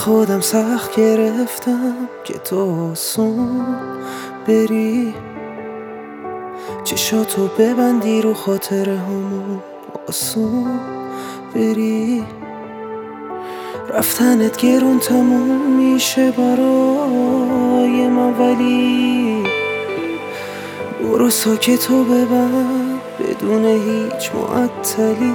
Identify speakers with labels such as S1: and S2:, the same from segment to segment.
S1: خودم سخت گرفتم که تو آسون بری، چشاتو ببندی رو خاطره همون آسون بری. رفتنت گرون تموم میشه برای من، ولی برو ساکتو ببند بدون هیچ معطلی.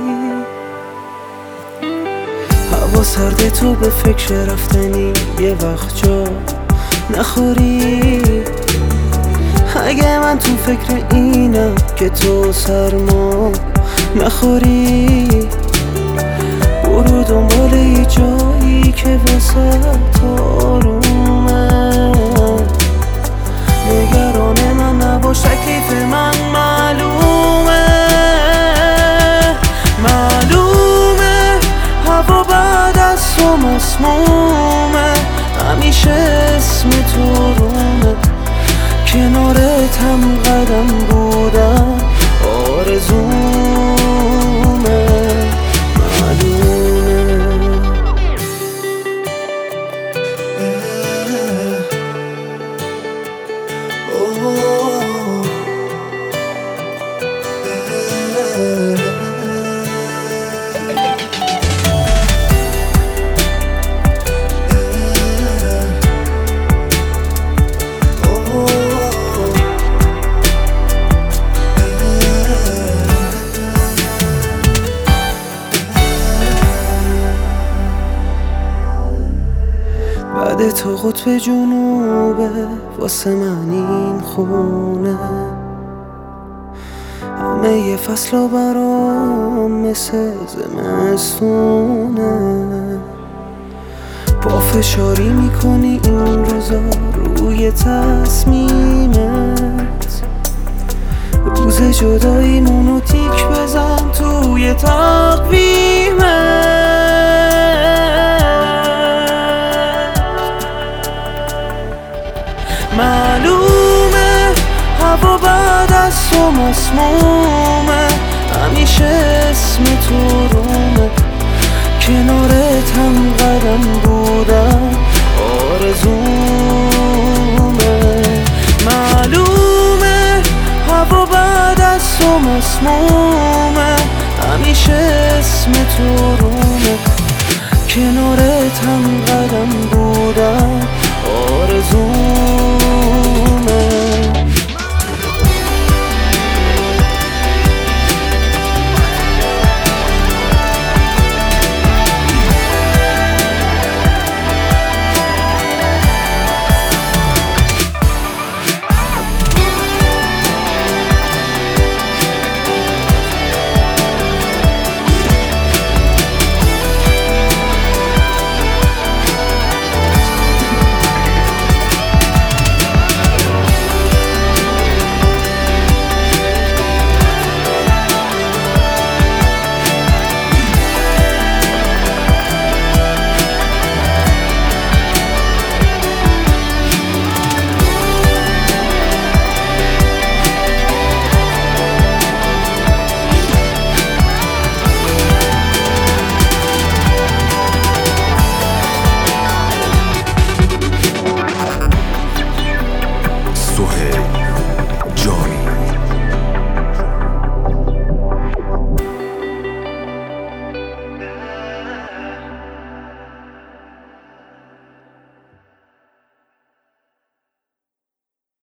S1: هوا سرده، تو به فکر رفتنی یه وقت جا نخوری. اگه من تو فکر اینم که تو سرما نخوری، برو دنبال یه جایی که واسه تو آرومه. نگران من نباش، تکلیف من معلومه. هوا بعد از تو مسمومه، همیشه اسم تو رومه. کنارت هم قدم بودم آرزومه، معلومه. بعد تو قطب جنوبه، واسه من این خونه. همه یه فصل برام مثل زمستونه. پافشاری میکنی این روزا روی تصمیمت. روز جداییمونو تیک بزن توی تقویمت. معلومه هوا بعد از تو مسمومه، همیشه اسم تو رومه. کنارت هم قدم بودم آرزومه. معلومه هوا بعد از تو مسمومه، همیشه اسم تو رومه. کنارت هم قدم بودم آرزومه.